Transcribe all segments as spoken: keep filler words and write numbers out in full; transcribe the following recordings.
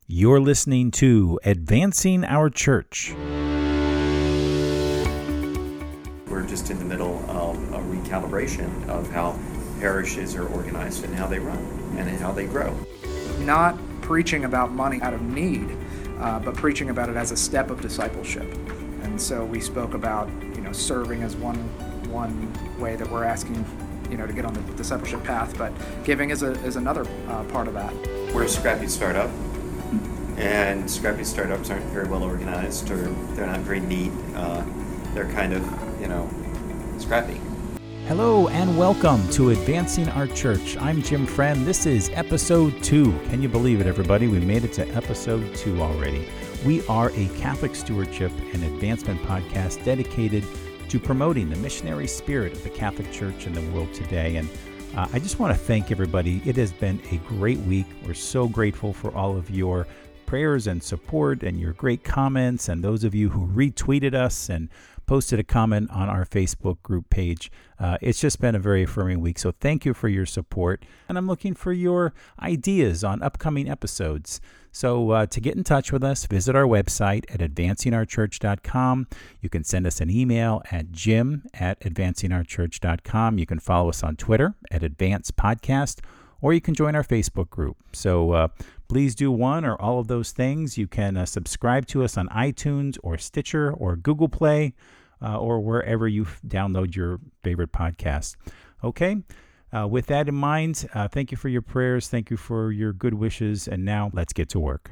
You're listening to Advancing Our Church. We're just in the middle of a recalibration of how parishes are organized and how they run and how they grow. Not preaching about money out of need, uh, but preaching about it as a step of discipleship. And so we spoke about, you know, serving as one one way that we're asking, you know, to get on the discipleship path, but giving is a is another uh, part of that. We're a scrappy startup, and scrappy startups aren't very well organized, or they're not very neat. Uh, they're kind of, you know, scrappy. Hello and welcome to Advancing Our Church. I'm Jim Friend. This is episode two. Can you believe it, everybody? We made it to episode two already. We are a Catholic stewardship and advancement podcast dedicated to promoting the missionary spirit of the Catholic Church in the world today. And uh, I just want to thank everybody. It has been a great week. We're so grateful for all of your prayers and support and your great comments, and those of you who retweeted us and posted a comment on our Facebook group page. Uh, it's just been a very affirming week, so thank you for your support. And I'm looking for your ideas on upcoming episodes. So uh, to get in touch with us, visit our website at advancing our church dot com. You can send us an email at jim at advancing our church dot com. You can follow us on Twitter at Advance Podcast, or you can join our Facebook group. So uh, please do one or all of those things. You can uh, subscribe to us on iTunes or Stitcher or Google Play uh, or wherever you f- download your favorite podcast. Okay, uh, with that in mind, uh, thank you for your prayers. Thank you for your good wishes. And now let's get to work.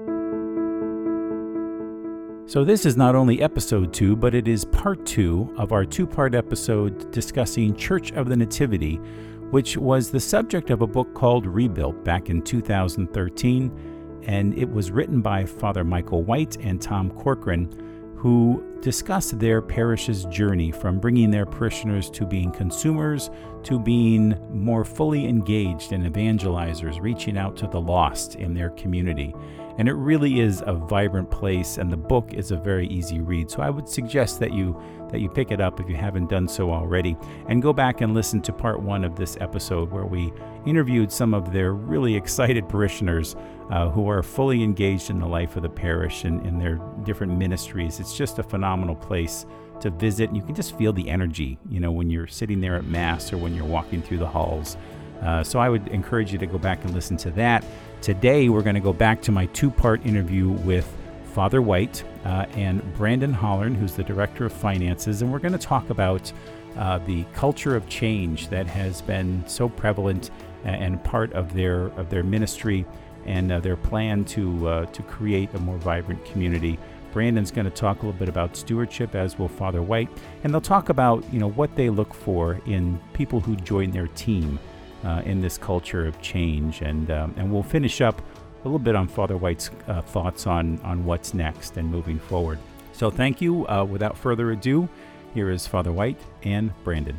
So this is not only episode two, but it is part two of our two-part episode discussing Church of the Nativity, which was the subject of a book called Rebuilt back in two thousand thirteen, and it was written by Father Michael White and Tom Corcoran, who discussed their parish's journey from bringing their parishioners to being consumers to being more fully engaged in evangelizers, reaching out to the lost in their community. And it really is a vibrant place, and the book is a very easy read. So I would suggest that you that you pick it up if you haven't done so already, and go back and listen to part one of this episode where we interviewed some of their really excited parishioners uh, who are fully engaged in the life of the parish and in their different ministries. It's just a phenomenal place to visit, and you can just feel the energy, you know, when you're sitting there at Mass or when you're walking through the halls. Uh, so I would encourage you to go back and listen to that. Today, we're going to go back to my two-part interview with Father White uh, and Brandon Hollern, who's the Director of Finances, and we're going to talk about uh, the culture of change that has been so prevalent and part of their of their ministry and uh, their plan to uh, to create a more vibrant community. Brandon's going to talk a little bit about stewardship, as will Father White, and they'll talk about, you know, what they look for in people who join their team uh, in this culture of change, and um, and we'll finish up a little bit on Father White's uh, thoughts on on what's next and moving forward. So thank you. Uh, without further ado, here is Father White and Brandon.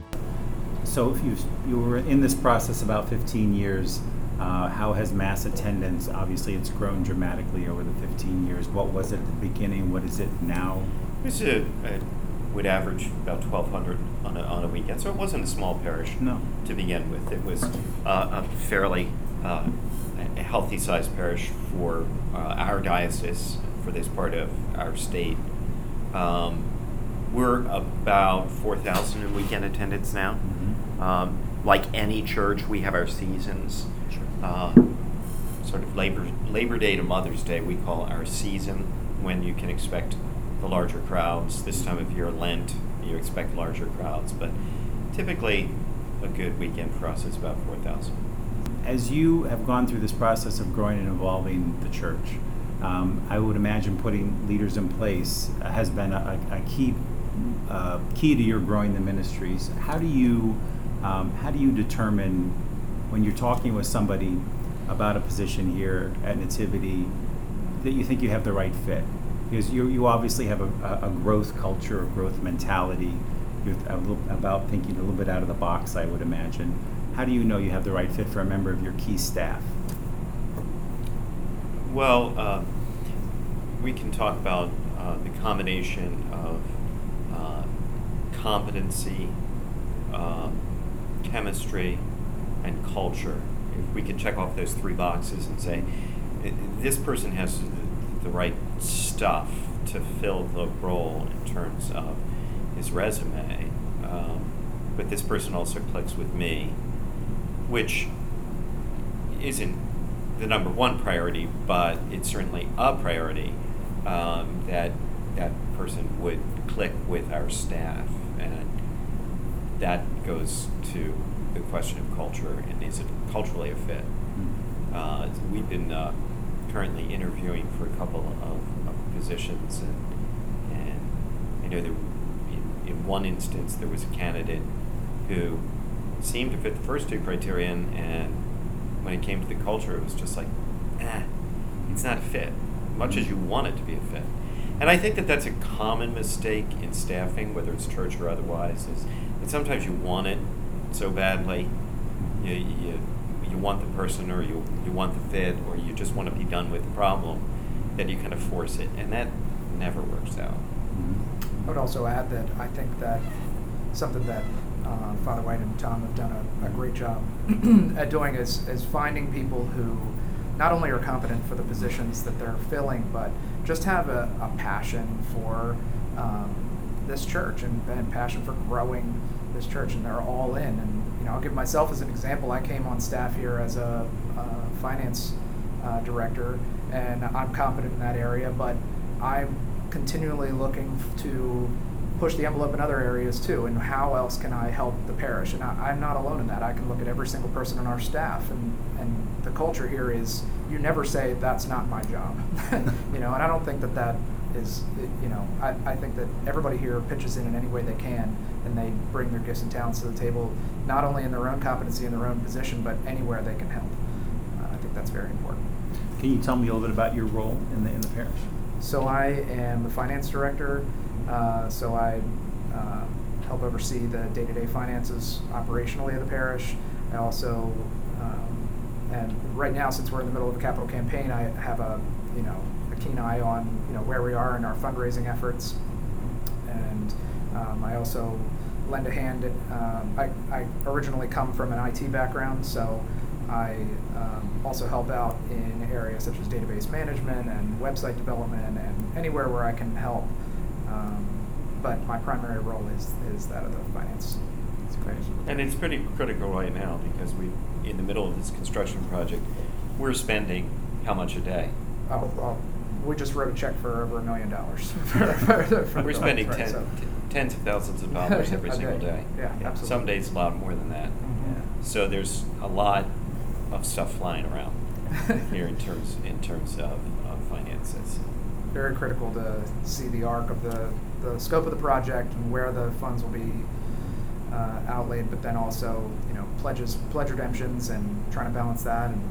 So if you you were in this process about fifteen years, uh, how has Mass attendance? Obviously, it's grown dramatically over the fifteen years. What was it at the beginning? What is it now? This is a, a, would average about twelve hundred on a, on a weekend, so it wasn't a small parish No. to begin with. It was uh, a fairly uh, a healthy-sized parish for uh, our diocese, for this part of our state. Um, we're about four thousand in weekend attendance now. Mm-hmm. Um, like any church, we have our seasons. Sure. Uh, sort of Labor Labor Day to Mother's Day, we call our season, when you can expect the larger crowds. This time of year, Lent, you expect larger crowds, but typically a good weekend for us is about four thousand. As you have gone through this process of growing and evolving the church, um, I would imagine putting leaders in place has been a, a key uh, key to your growing the ministries. How do you um, how do you determine when you're talking with somebody about a position here at Nativity that you think you have the right fit? Because you you obviously have a, a growth culture, a growth mentality. You're a little, about thinking a little bit out of the box, I would imagine. How do you know you have the right fit for a member of your key staff? Well, uh, we can talk about uh, the combination of uh, competency, uh, chemistry, and culture. If we can check off those three boxes and say, it, this person has the, the right stuff to fill the role in terms of his resume, um, but this person also clicks with me, which isn't the number one priority, but it's certainly a priority um, that that person would click with our staff, and that goes to the question of culture and is it culturally a fit. Mm-hmm. Uh, we've been uh, currently interviewing for a couple of, of positions, and, and I know that in, in one instance there was a candidate who seemed to fit the first two criterion, and when it came to the culture, it was just like, eh, it's not a fit, much as you want it to be a fit. And I think that that's a common mistake in staffing, whether it's church or otherwise, is that sometimes you want it so badly, you, you, you want the person, or you, you want the fit, or you just want to be done with the problem, that you kind of force it, and that never works out. I would also add that I think that something that uh, Father White and Tom have done a, a great job at doing is, is finding people who not only are competent for the positions that they're filling, but just have a, a passion for um, this church and, and passion for growing this church, and they're all in. And you know, I'll give myself as an example. I came on staff here as a, a finance uh, director, and I'm competent in that area, but I'm continually looking to push the envelope in other areas too, and how else can I help the parish? And I, I'm not alone in that. I can look at every single person on our staff, and, and the culture here is you never say that's not my job. You know, and I don't think that that is, you know, I, I think that everybody here pitches in in any way they can, and they bring their gifts and talents to the table, not only in their own competency, in their own position, but anywhere they can help. Uh, I think that's very important. Can you tell me a little bit about your role in the in the parish? So I am the finance director. Uh, so I uh, help oversee the day-to-day finances operationally of the parish. I also, um, and right now, since we're in the middle of a capital campaign, I have a, you know, a keen eye on, you know, where we are in our fundraising efforts. And um, I also lend a hand. Um, I, I originally come from an I T background, so I um, also help out in areas such as database management and website development and anywhere where I can help. Um, but my primary role is, is that of the finance. That's great. And it's pretty critical right now because we, in the middle of this construction project, we're spending how much a day? Oh, well, we just wrote a check for over a million dollars. for, for, for we're spending right, ten, so. t- tens of thousands of dollars every single day. day. Yeah, yeah, absolutely. Some days a lot more than that. Mm-hmm. Yeah. So there's a lot of stuff flying around here in terms in terms of, of finances. Very critical to see the arc of the, the scope of the project and where the funds will be uh, outlaid, but then also, you know, pledges, pledge redemptions, and trying to balance that. And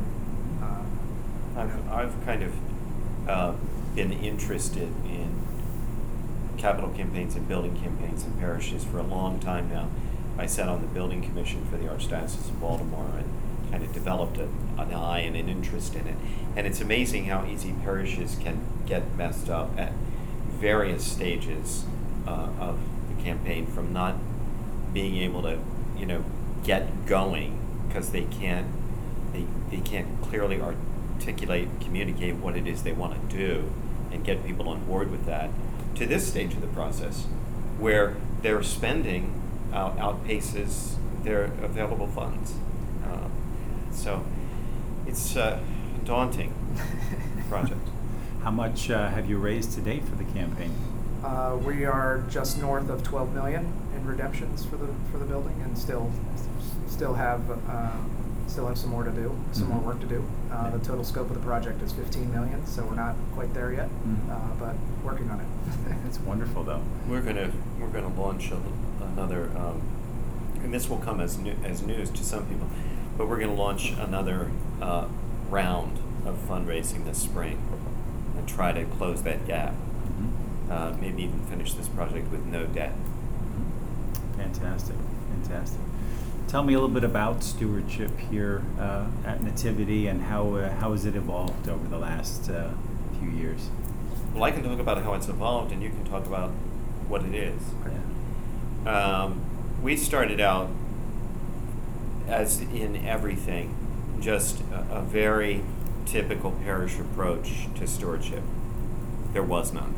uh, I've I've kind of uh, been interested in capital campaigns and building campaigns in parishes for a long time now. I sat on the building commission for the Archdiocese of Baltimore and kind of developed a, an eye and an interest in it. And it's amazing how easy parishes can get messed up at various stages uh, of the campaign, from not being able to, you know, get going because they can't they, they can't clearly articulate and communicate what it is they want to do and get people on board with that, to this stage of the process where their spending out, outpaces their available funds. Uh, so it's a daunting project. How much uh, have you raised to date for the campaign? Uh, we are just north of twelve million in redemptions for the for the building, and still still have uh, still have some more to do, some mm-hmm. more work to do. Uh, the total scope of the project is fifteen million, so we're not quite there yet, mm-hmm. uh, but working on it. It's wonderful, though. We're gonna we're gonna launch a, another, um, and this will come as new, as news to some people, but we're gonna launch another uh, round of fundraising this spring and try to close that gap. Mm-hmm. Uh, maybe even finish this project with no debt. Mm-hmm. Fantastic, fantastic. Tell me a little bit about stewardship here uh, at Nativity, and how uh, how has it evolved over the last uh, few years? Well, I can talk about how it's evolved, and you can talk about what it is. Yeah. Um, we started out, as in everything, just a, a very typical parish approach to stewardship. There was none.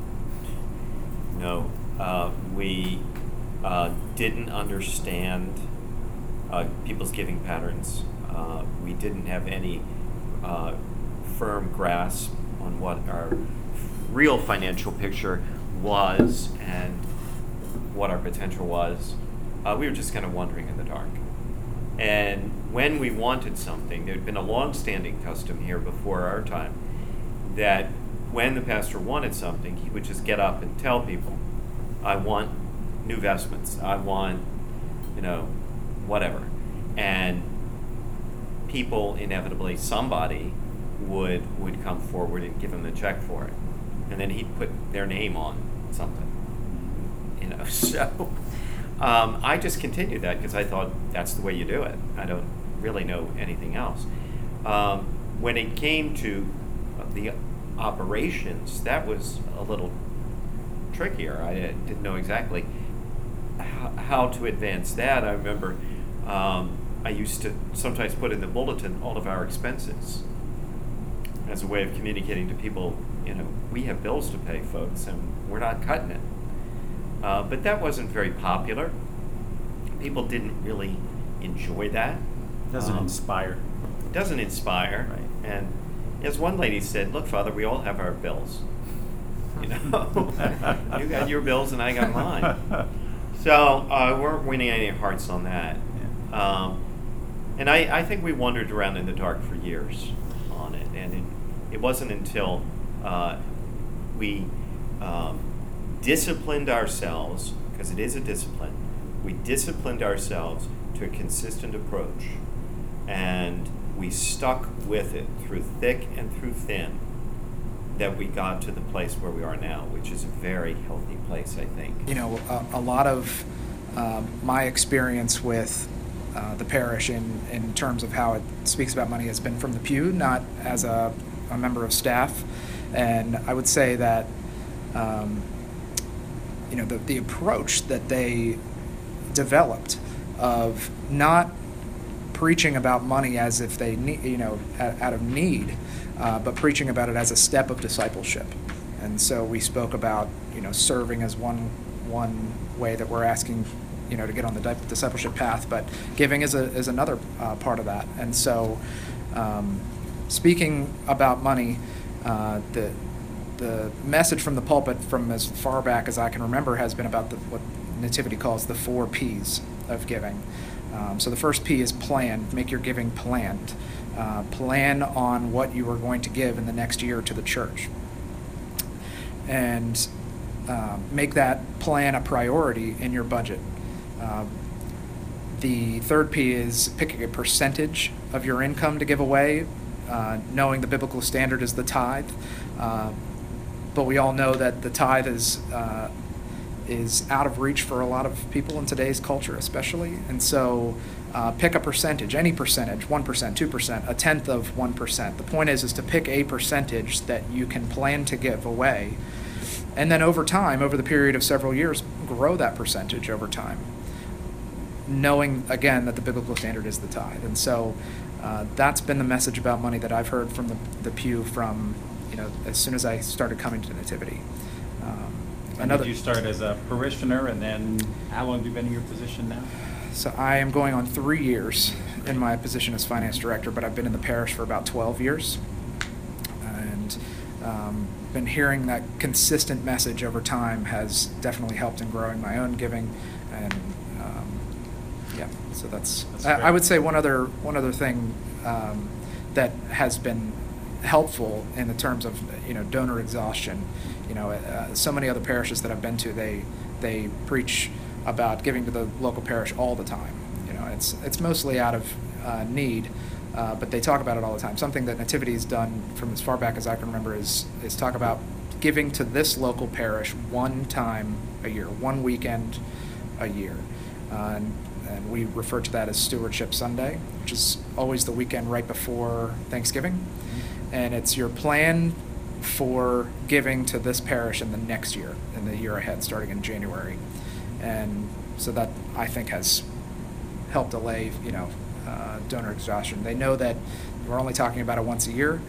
No, uh, we uh, didn't understand uh, people's giving patterns. Uh, we didn't have any uh, firm grasp on what our real financial picture was and what our potential was. Uh, we were just kind of wandering in the dark. And when we wanted something, there had been a long-standing custom here before our time that when the pastor wanted something, he would just get up and tell people, I want new vestments, I want, you know, whatever. And people, inevitably, somebody would would come forward and give him the check for it. And then he'd put their name on something, you know, so... Um, I just continued that because I thought that's the way you do it. I don't really know anything else. Um, when it came to the operations, that was a little trickier. I didn't know exactly how, how to advance that. I remember um, I used to sometimes put in the bulletin all of our expenses as a way of communicating to people, you know, we have bills to pay, folks, and we're not cutting it. Uh, but that wasn't very popular. People didn't really enjoy that. Doesn't um, inspire. It doesn't inspire. Right. And as one lady said, look, Father, we all have our bills. You know, you got your bills and I got mine. So uh, we weren't winning any hearts on that. Yeah. Um, and I, I think we wandered around in the dark for years on it. And it, it wasn't until uh, we... Um, disciplined ourselves, because it is a discipline, we disciplined ourselves to a consistent approach, and we stuck with it through thick and through thin, that we got to the place where we are now, which is a very healthy place, I think. You know, a, a lot of um, my experience with uh, the parish in, in terms of how it speaks about money has been from the pew, not as a, a member of staff. And I would say that um, you know, the, the approach that they developed of not preaching about money as if they need, you know, out, out of need, uh, but preaching about it as a step of discipleship. And so we spoke about, you know, serving as one one way that we're asking, you know, to get on the di- discipleship path, but giving is a is another uh, part of that. And so, um, speaking about money, uh, the The message from the pulpit from as far back as I can remember has been about the, what Nativity calls the four P's of giving. Um, so the first P is plan. Make your giving planned. Uh, plan on what you are going to give in the next year to the church. And uh, make that plan a priority in your budget. Uh, the third P is picking a percentage of your income to give away, uh, knowing the biblical standard is the tithe. Uh, But we all know that the tithe is uh, is out of reach for a lot of people in today's culture, especially. And so, uh, pick a percentage, any percentage, one percent, two percent, a tenth of one percent. The point is, is to pick a percentage that you can plan to give away, and then over time, over the period of several years, grow that percentage over time, knowing again that the biblical standard is the tithe. And so, uh, that's been the message about money that I've heard from the, the pew from. You know, as soon as I started coming to Nativity. Um, and did you start as a parishioner, and then how long have you been in your position now? So I am going on three years in my position as finance director, but I've been in the parish for about twelve years. And um, been hearing that consistent message over time has definitely helped in growing my own giving. And um, yeah, so that's, that's I, I would say one other, one other thing um, that has been helpful in the terms of, you know, donor exhaustion. You know, uh, so many other parishes that I've been to, they they preach about giving to the local parish all the time. You know, it's it's mostly out of uh, need, uh, but they talk about it all the time. Something that Nativity's done from as far back as I can remember is is talk about giving to this local parish one time a year, one weekend a year. Uh, and, and we refer to that as Stewardship Sunday, which is always the weekend right before Thanksgiving. And it's your plan for giving to this parish in the next year, in the year ahead, starting in January. And so that, I think, has helped allay, you know, uh, donor exhaustion. They know that we're only talking about it once a year,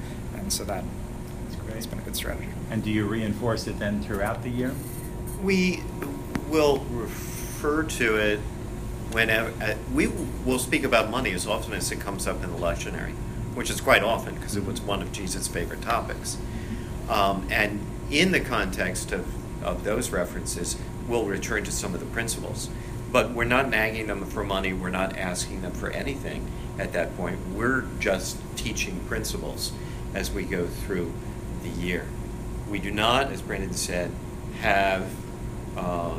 and so that That's great. has been a good strategy. And do you reinforce it then throughout the year? We will refer to it whenever uh, we will speak about money as often as it comes up in the lectionary, which is quite often because it was one of Jesus' favorite topics. Um, and in the context of, of those references, we'll return to some of the principles. But we're not nagging them for money. We're not asking them for anything at that point. We're just teaching principles as we go through the year. We do not, as Brandon said, have uh,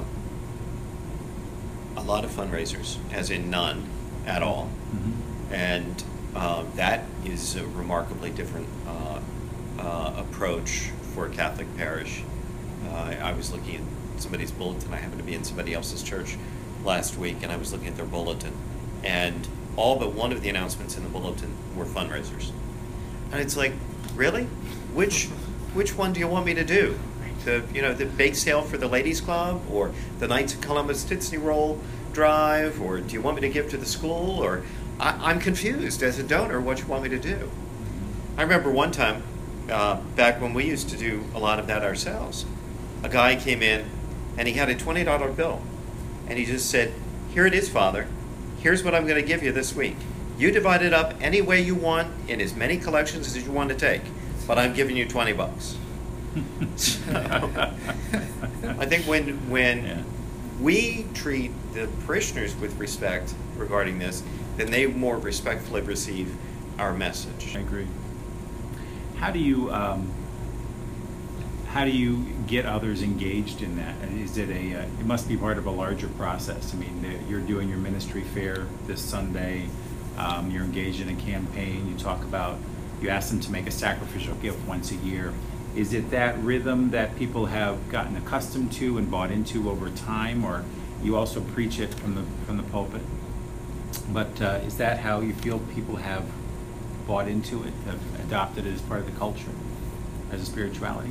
a lot of fundraisers, as in none at all. Mm-hmm. And uh, that is a remarkably different uh, uh, approach for a Catholic parish. Uh, I was looking at somebody's bulletin. I happened to be in somebody else's church last week, and I was looking at their bulletin. And all but one of the announcements in the bulletin were fundraisers. And it's like, really? Which which one do you want me to do? The you know the bake sale for the ladies club, or the Knights of Columbus Tootsie Roll drive, or do you want me to give to the school? Or I, I'm confused as a donor what you want me to do. I remember one time uh, back when we used to do a lot of that ourselves. A guy came in and he had a twenty dollar bill, and he just said, "Here it is, Father. Here's what I'm going to give you this week. You divide it up any way you want in as many collections as you want to take, but I'm giving you twenty bucks." So, I think when when yeah. we treat the parishioners with respect regarding this, then they more respectfully receive our message. I agree. How do you um, how do you get others engaged in that? Is it a uh, it must be part of a larger process? I mean, you're doing your ministry fair this Sunday. Um, you're engaged in a campaign. You talk about you ask them to make a sacrificial gift once a year. Is it that rhythm that people have gotten accustomed to and bought into over time, or you also preach it from the from the pulpit? But uh, is that how you feel people have bought into it, have adopted it as part of the culture, as a spirituality?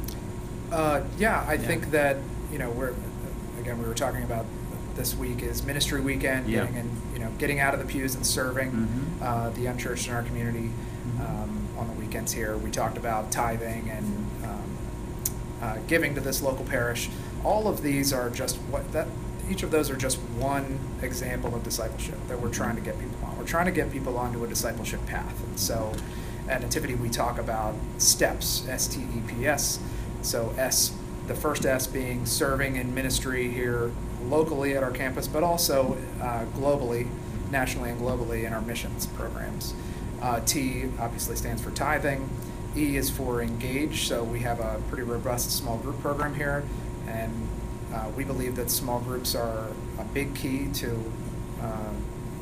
Uh, yeah, I yeah. think that, you know, we're, again, we were talking about this week is ministry weekend, yeah. getting in, you know, getting out of the pews and serving mm-hmm. uh, the unchurched in our community mm-hmm. um, on the weekends here. We talked about tithing and um, uh, giving to this local parish. All of these are just what that. Each of those are just one example of discipleship that we're trying to get people on. We're trying to get people onto a discipleship path. And so at Nativity, we talk about steps, S T E P S. So S, the first S being serving in ministry here locally at our campus, but also uh, globally, nationally and globally in our missions programs. Uh, T obviously stands for tithing. E is for engage. So we have a pretty robust small group program here, and uh, we believe that small groups are a big key to uh,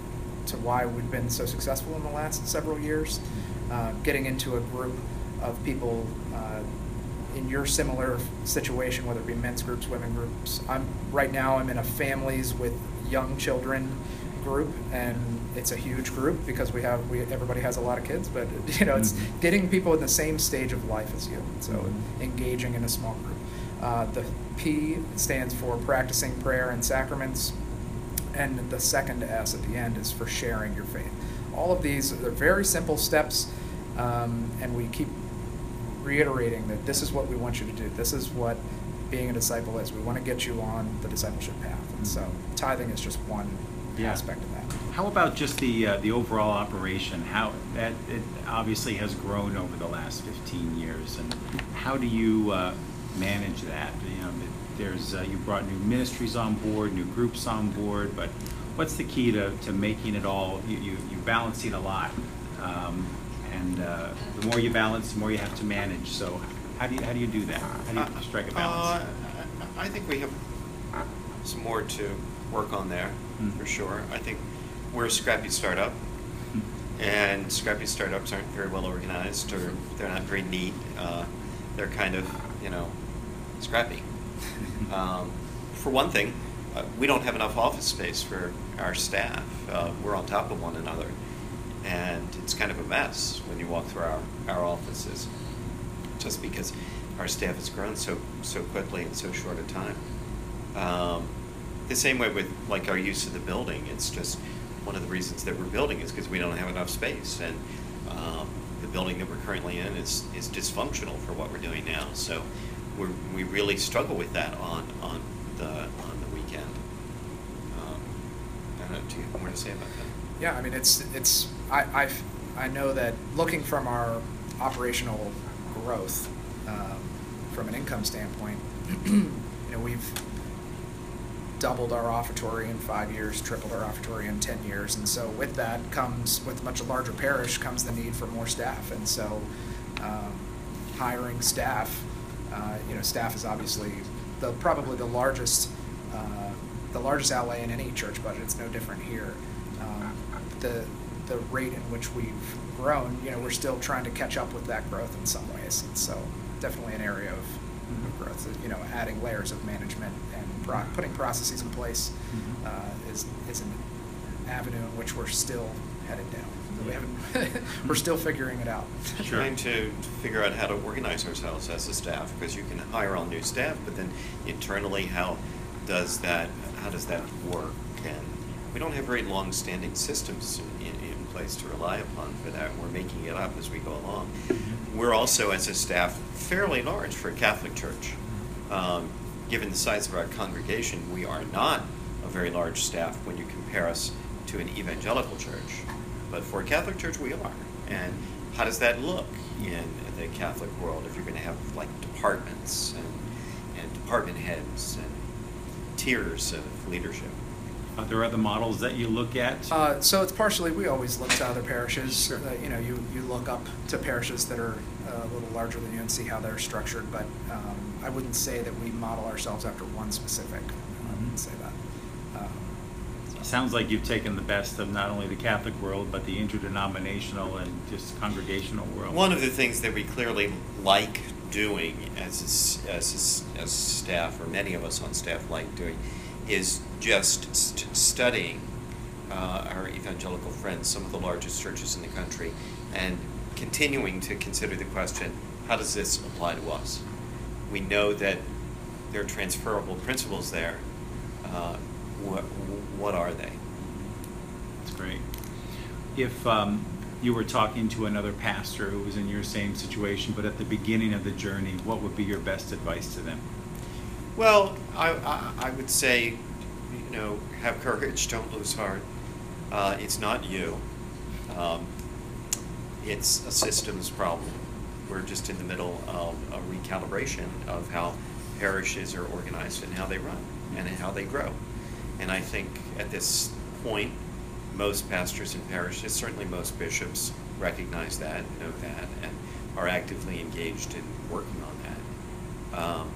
to why we've been so successful in the last several years. Uh, getting into a group of people uh, in your similar situation, whether it be men's groups, women groups. I'm right now I'm in a families with young children group, and it's a huge group because we have we everybody has a lot of kids, but you know it's mm-hmm. getting people in the same stage of life as you, so mm-hmm. engaging in a small group. Uh, the P stands for practicing prayer and sacraments, and the second S at the end is for sharing your faith. All of these are very simple steps, um, and we keep reiterating that this is what we want you to do. This is what being a disciple is. We want to get you on the discipleship path, and so tithing is just one yeah. aspect of that. How about just the uh, the overall operation? How that it obviously has grown over the last fifteen years, and how do you uh, manage that? You know, there's uh, you brought new ministries on board, new groups on board, but what's the key to, to making it all? You you you balancing a lot, um, and uh, the more you balance, the more you have to manage. So how do you how do you do that? How do you uh, strike a balance? Uh, I think we have some more to work on there, mm. for sure. I think we're a scrappy startup, mm. and scrappy startups aren't very well organized, or they're not very neat. Uh, they're kind of, you know, scrappy. um, for one thing, uh, we don't have enough office space for our staff. Uh, we're on top of one another, and it's kind of a mess when you walk through our, our offices, just because our staff has grown so so quickly in so short a time. Um, the same way with like our use of the building. It's just one of the reasons that we're building is because we don't have enough space, and um, the building that we're currently in is, is dysfunctional for what we're doing now. So we're, we really struggle with that on on the on the weekend. Um, I don't know. Do you have more to say about that? Yeah, I mean, it's it's I I've, I know that looking from our operational growth, um, from an income standpoint, you know, we've doubled our offertory in five years, tripled our offertory in ten years, and so with that comes, with a much larger parish, comes the need for more staff, and so um, hiring staff, uh, you know, staff is obviously the probably the largest uh, the largest outlay in any church budget. It's no different here. Um, the the rate in which we've grown, you know, we're still trying to catch up with that growth in some ways, and so definitely an area of, of growth. You know, adding layers of management and pro- putting processes in place uh, is is an avenue in which we're still headed down. We haven't. We're still figuring it out. Sure. Trying to figure out how to organize ourselves as a staff, because you can hire all new staff, but then internally, how does that how does that work? And we don't have very long-standing systems in, in, in place to rely upon for that. We're making it up as we go along. We're also, as a staff, fairly large for a Catholic church. Um, given the size of our congregation, we are not a very large staff when you compare us to an evangelical church. But for a Catholic church, we are. And how does that look in the Catholic world if you're going to have like departments and, and department heads and tiers of leadership? Are there other models that you look at? Uh, so it's partially, we always look to other parishes. Sure. Uh, you know, you, you look up to parishes that are uh, a little larger than you and see how they're structured, but um, I wouldn't say that we model ourselves after one specific. I wouldn't say that. Um, Sounds like you've taken the best of not only the Catholic world, but the interdenominational and just congregational world. One of the things that we clearly like doing as a, as a, as staff, or many of us on staff like doing, is just st- studying uh, our evangelical friends, some of the largest churches in the country, and continuing to consider the question, how does this apply to us? We know that there are transferable principles there. Uh, what, what are they? That's great. If um, you were talking to another pastor who was in your same situation, but at the beginning of the journey, what would be your best advice to them? Well, I, I, I would say, you know, have courage, don't lose heart. Uh, it's not you. Um, it's a systems problem. We're just in the middle of a recalibration of how parishes are organized and how they run and how they grow. And I think at this point, most pastors and parishes, certainly most bishops, recognize that, know that, and are actively engaged in working on that. Um,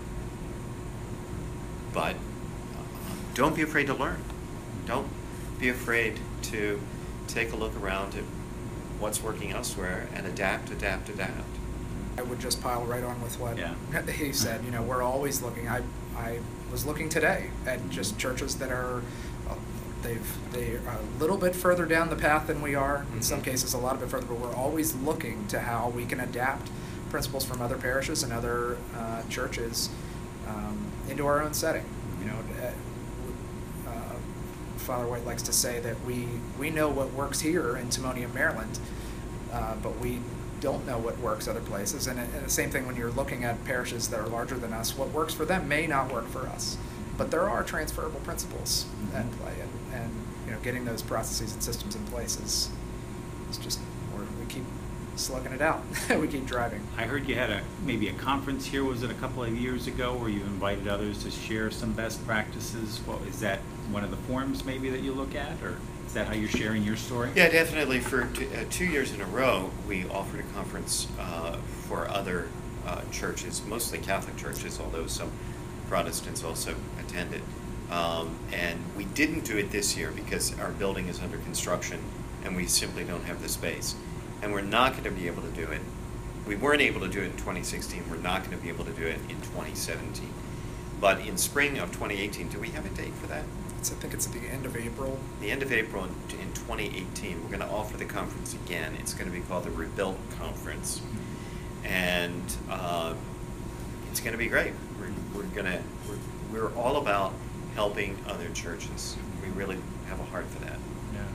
But don't be afraid to learn. Don't be afraid to take a look around at what's working elsewhere and adapt, adapt, adapt. I would just pile right on with what Yeah. he said. You know, we're always looking. I I was looking today at just churches that are uh, they've they're a little bit further down the path than we are. In some cases, a lot bit further. But we're always looking to how we can adapt principles from other parishes and other uh, churches um, into our own setting. You know, uh, Father White likes to say that we we know what works here in Timonium, Maryland, uh, but we don't know what works other places. And, and the same thing when you're looking at parishes that are larger than us, what works for them may not work for us. But there are transferable principles mm-hmm. at play, and, and you know, getting those processes and systems in place is is just we're, we keep slugging it out. We keep driving. I heard you had a maybe a conference here. Was it a couple of years ago where you invited others to share some best practices? Well, is that one of the forums maybe that you look at, or is that how you're sharing your story? Yeah, definitely. For t- uh, two years in a row, we offered a conference uh, for other uh, churches, mostly Catholic churches, although some Protestants also attended. Um, and we didn't do it this year because our building is under construction and we simply don't have the space. And we're not going to be able to do it. We weren't able to do it in twenty sixteen. We're not going to be able to do it in twenty seventeen. But in spring of twenty eighteen, do we have a date for that? It's, I think it's at the end of April. The end of April in, in twenty eighteen, we're going to offer the conference again. It's going to be called the Rebuilt Conference. And uh, it's going to be great. We're, we're going to, we're, we're all about helping other churches. We really have a heart for that. Yeah.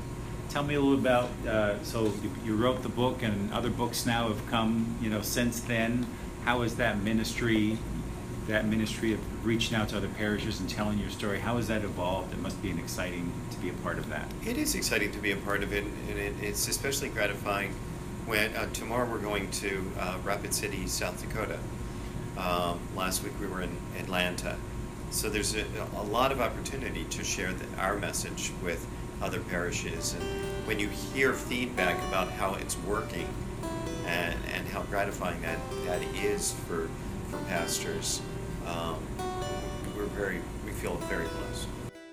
tell me a little about, uh, so you, you wrote the book and other books now have come, you know, since then. How is that ministry, that ministry of reaching out to other parishes and telling your story, how has that evolved? It must be an exciting to be a part of that. It is exciting to be a part of it, and it, it's especially gratifying when uh, tomorrow we're going to uh, Rapid City, South Dakota. Um, last week we were in Atlanta. So there's a, a lot of opportunity to share the, our message with other parishes. And when you hear feedback about how it's working and, and how gratifying that, that is for, for pastors, um, we're very, we feel very blessed.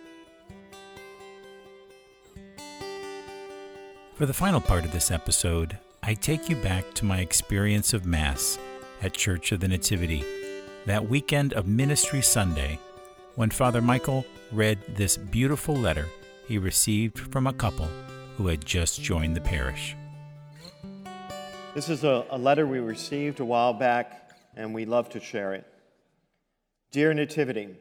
For the final part of this episode, I take you back to my experience of Mass at Church of the Nativity, that weekend of Ministry Sunday, when Father Michael read this beautiful letter he received from a couple who had just joined the parish. This is a, a letter we received a while back, and we love to share it. Dear Nativity,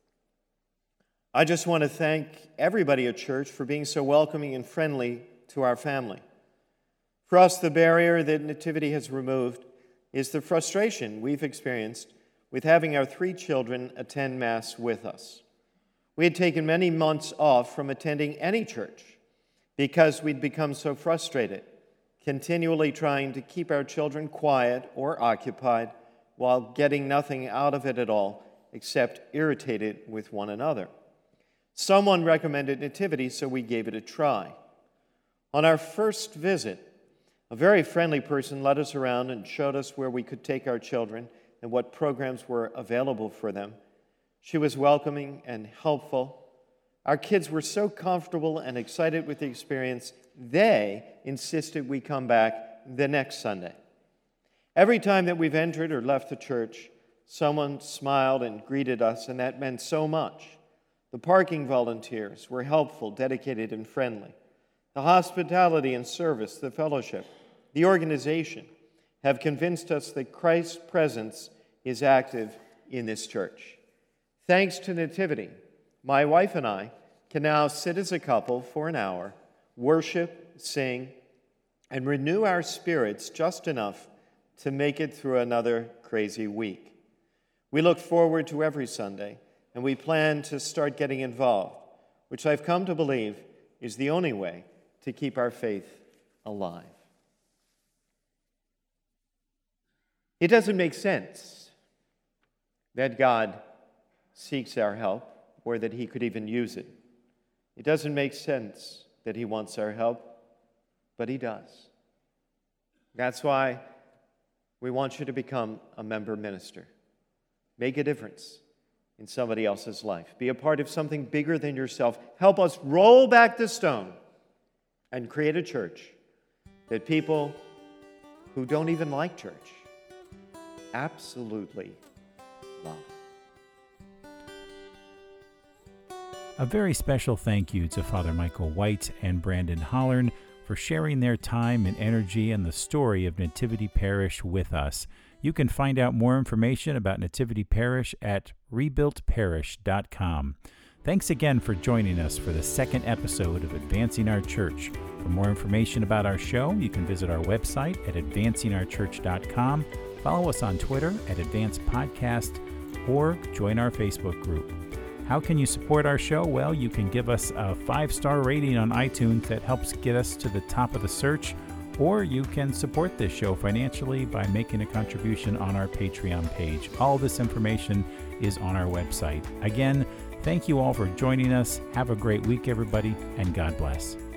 I just want to thank everybody at church for being so welcoming and friendly to our family. For us, the barrier that Nativity has removed is the frustration we've experienced with having our three children attend Mass with us. We had taken many months off from attending any church because we'd become so frustrated, continually trying to keep our children quiet or occupied while getting nothing out of it at all except irritated with one another. Someone recommended Nativity, so we gave it a try. On our first visit, a very friendly person led us around and showed us where we could take our children and what programs were available for them. She was welcoming and helpful. Our kids were so comfortable and excited with the experience, they insisted we come back the next Sunday. Every time that we've entered or left the church, someone smiled and greeted us, and that meant so much. The parking volunteers were helpful, dedicated, and friendly. The hospitality and service, the fellowship, the organization have convinced us that Christ's presence is active in this church. Thanks to Nativity, my wife and I can now sit as a couple for an hour, worship, sing, and renew our spirits just enough to make it through another crazy week. We look forward to every Sunday, and we plan to start getting involved, which I've come to believe is the only way to keep our faith alive. It doesn't make sense that God seeks our help or that he could even use it. It doesn't make sense that he wants our help, but he does. That's why we want you to become a member minister. Make a difference in somebody else's life. Be a part of something bigger than yourself. Help us roll back the stone and create a church that people who don't even like church absolutely love. A very special thank you to Father Michael White and Brandon Hollern for sharing their time and energy and the story of Nativity Parish with us. You can find out more information about Nativity Parish at rebuilt parish dot com. Thanks again for joining us for the second episode of Advancing Our Church. For more information about our show, you can visit our website at advancing our church dot com, follow us on Twitter at Advance Podcast, or join our Facebook group. How can you support our show? Well, you can give us a five-star rating on iTunes that helps get us to the top of the search, or you can support this show financially by making a contribution on our Patreon page. All this information is on our website. Again, thank you all for joining us. Have a great week, everybody, and God bless.